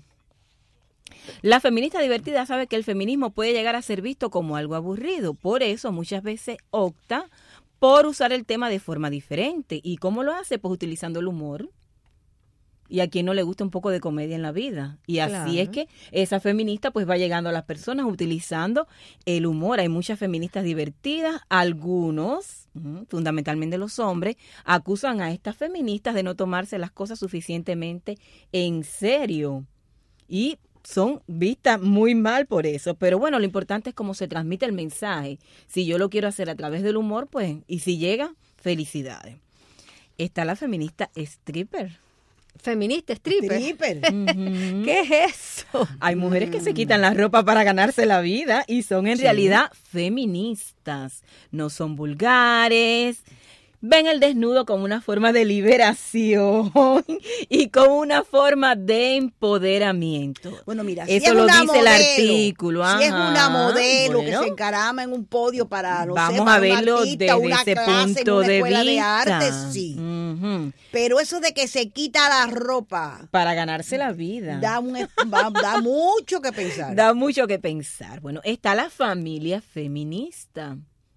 [SPEAKER 3] La feminista divertida sabe que el feminismo puede llegar a ser visto como algo aburrido. Por eso muchas veces opta por usar el tema de forma diferente. ¿Y cómo lo hace? Pues utilizando el humor. Y a quien no le gusta un poco de comedia en la vida. Y así es que esa feminista pues va llegando a las personas utilizando el humor. Hay muchas feministas divertidas. Algunos, fundamentalmente los hombres, acusan a estas feministas de no tomarse las cosas suficientemente en serio. Y son vistas muy mal por eso. Pero bueno, lo importante es cómo se transmite el mensaje. Si yo lo quiero hacer a través del humor, pues, y si llega, felicidades. Está la feminista stripper.
[SPEAKER 2] Feminista stripper. ¿Qué es eso?
[SPEAKER 3] Hay mujeres que se quitan la ropa para ganarse la vida y son en realidad feministas. No son vulgares. Ven el desnudo como una forma de liberación y como una forma de empoderamiento.
[SPEAKER 4] Bueno, mira,
[SPEAKER 3] eso si lo dice modelo, el artículo.
[SPEAKER 4] Si es una modelo que se encarama en un podio para, no
[SPEAKER 3] vamos
[SPEAKER 4] sé, para
[SPEAKER 3] a verlo
[SPEAKER 4] un artista,
[SPEAKER 3] desde
[SPEAKER 4] una
[SPEAKER 3] ese
[SPEAKER 4] clase
[SPEAKER 3] punto
[SPEAKER 4] en una
[SPEAKER 3] de
[SPEAKER 4] escuela
[SPEAKER 3] vista.
[SPEAKER 4] De arte, sí. Pero eso de que se quita la ropa
[SPEAKER 3] para ganarse la vida
[SPEAKER 4] da mucho que pensar.
[SPEAKER 3] Da mucho que pensar. Bueno, está la familia feminista.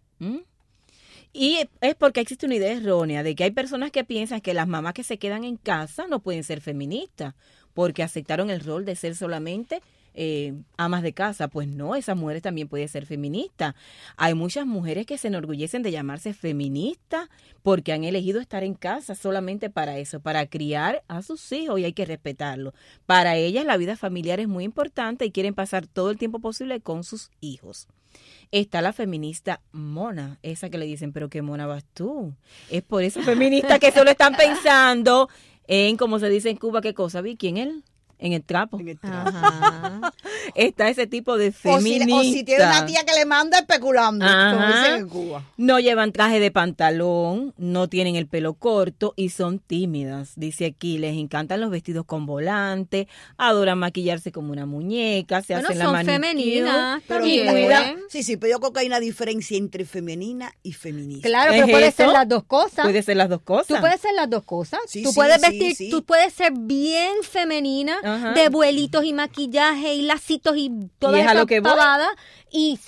[SPEAKER 3] Y es porque existe una idea errónea de que hay personas que piensan que las mamás que se quedan en casa no pueden ser feministas porque aceptaron el rol de ser solamente amas de casa. Pues no, esas mujeres también pueden ser feministas. Hay muchas mujeres que se enorgullecen de llamarse feministas porque han elegido estar en casa solamente para eso, para criar a sus hijos, y hay que respetarlo. Para ellas la vida familiar es muy importante y quieren pasar todo el tiempo posible con sus hijos. Está la feminista mona, esa que le dicen, pero qué mona vas tú. Es por eso feminista que solo están pensando en, como se dice en Cuba, ¿qué cosa? ¿Vi quién él? En el trapo. En el trapo. Ajá. Está ese tipo de feminista.
[SPEAKER 4] O si tiene una tía que le manda especulando, como dicen en Cuba.
[SPEAKER 3] No llevan traje de pantalón, no tienen el pelo corto y son tímidas. Dice aquí, les encantan los vestidos con volante, adoran maquillarse como una muñeca, se hacen la manicure.
[SPEAKER 2] Femeninas,
[SPEAKER 4] pero sí, pero yo creo que hay una diferencia entre femenina y feminista.
[SPEAKER 2] Claro, pero puede ser las dos cosas.
[SPEAKER 3] Puede ser las dos cosas.
[SPEAKER 2] Tú puedes ser las dos cosas.
[SPEAKER 4] Sí,
[SPEAKER 2] tú
[SPEAKER 4] sí,
[SPEAKER 2] puedes
[SPEAKER 4] sí,
[SPEAKER 2] vestir,
[SPEAKER 4] sí.
[SPEAKER 2] tú puedes ser bien femenina, de vuelitos y maquillaje y lacitos y toda esa pavada, y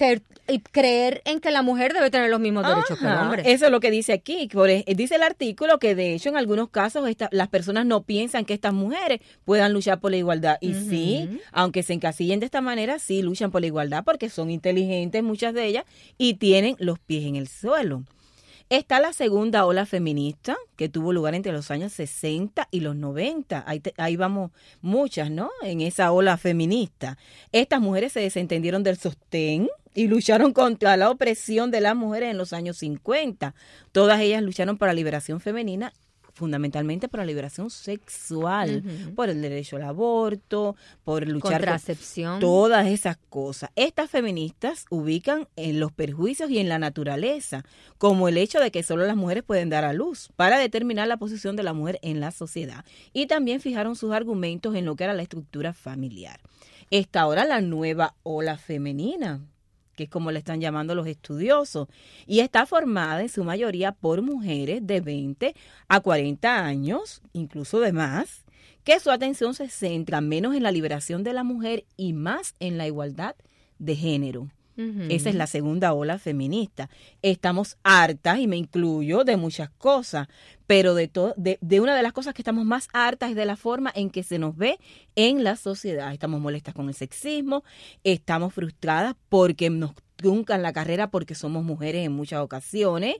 [SPEAKER 2] creer en que la mujer debe tener los mismos derechos que el hombre.
[SPEAKER 3] Eso es lo que dice aquí. Dice el artículo que de hecho en algunos casos las personas no piensan que estas mujeres puedan luchar por la igualdad. Y sí, aunque se encasillen de esta manera, sí luchan por la igualdad porque son inteligentes muchas de ellas y tienen los pies en el suelo. Está la segunda ola feminista que tuvo lugar entre los años 60 y los 90. Ahí vamos muchas, ¿no? En esa ola feminista. Estas mujeres se desentendieron del sostén y lucharon contra la opresión de las mujeres en los años 50. Todas ellas lucharon por la liberación femenina, fundamentalmente por la liberación sexual, por el derecho al aborto, por luchar
[SPEAKER 2] contracepción,
[SPEAKER 3] todas esas cosas. Estas feministas ubican en los perjuicios y en la naturaleza, como el hecho de que solo las mujeres pueden dar a luz, para determinar la posición de la mujer en la sociedad. Y también fijaron sus argumentos en lo que era la estructura familiar. Está ahora la nueva ola femenina, que es como le están llamando los estudiosos, y está formada en su mayoría por mujeres de 20 a 40 años, incluso de más, que su atención se centra menos en la liberación de la mujer y más en la igualdad de género. Esa es la segunda ola feminista. Estamos hartas, y me incluyo, de muchas cosas, pero de una de las cosas que estamos más hartas es de la forma en que se nos ve en la sociedad. Estamos molestas con el sexismo, estamos frustradas porque nos truncan la carrera porque somos mujeres en muchas ocasiones,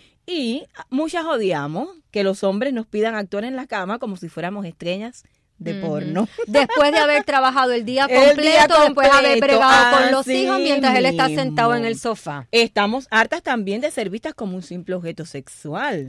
[SPEAKER 3] y muchas odiamos que los hombres nos pidan actuar en la cama como si fuéramos estrellas de porno.
[SPEAKER 2] Después de haber trabajado el día completo, después de haber bregado con los hijos mientras él está sentado en el sofá.
[SPEAKER 3] Estamos hartas también de ser vistas como un simple objeto sexual.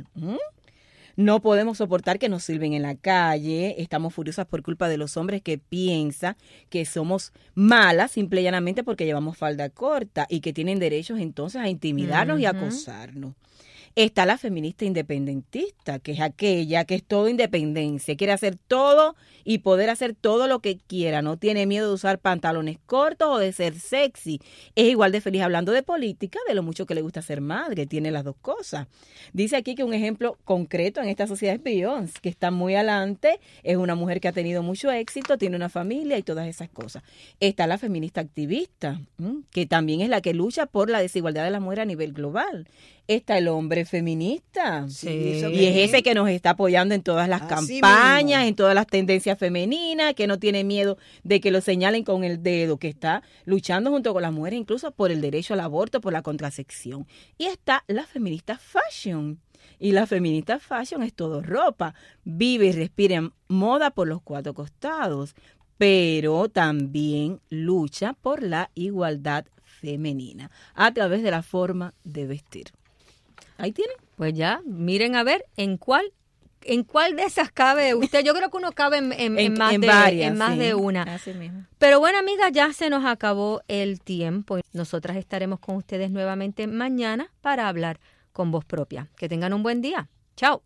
[SPEAKER 3] No podemos soportar que nos sirven en la calle. Estamos furiosas por culpa de los hombres que piensan que somos malas simple y llanamente porque llevamos falda corta y que tienen derechos entonces a intimidarnos y acosarnos. Está la feminista independentista, que es aquella que es todo independencia, quiere hacer todo y poder hacer todo lo que quiera, no tiene miedo de usar pantalones cortos o de ser sexy. Es igual de feliz hablando de política, de lo mucho que le gusta ser madre, tiene las dos cosas. Dice aquí que un ejemplo concreto en esta sociedad es Beyoncé, que está muy adelante, es una mujer que ha tenido mucho éxito, tiene una familia y todas esas cosas. Está la feminista activista, que también es la que lucha por la desigualdad de la mujer a nivel global. Está el hombre feminista,
[SPEAKER 4] sí,
[SPEAKER 3] y es ese que nos está apoyando en todas las campañas, en todas las tendencias femeninas, que no tiene miedo de que lo señalen con el dedo, que está luchando junto con las mujeres incluso por el derecho al aborto, por la contracepción. Y está la feminista fashion, y la feminista fashion es todo ropa, vive y respira en moda por los cuatro costados, pero también lucha por la igualdad femenina a través de la forma de vestir. Ahí tienen.
[SPEAKER 2] Pues ya, miren a ver en cuál de esas cabe usted. Yo creo que uno cabe en más de una.
[SPEAKER 3] Así mismo.
[SPEAKER 2] Pero bueno, amigas, ya se nos acabó el tiempo. Nosotras estaremos con ustedes nuevamente mañana para hablar con voz propia. Que tengan un buen día. Chao.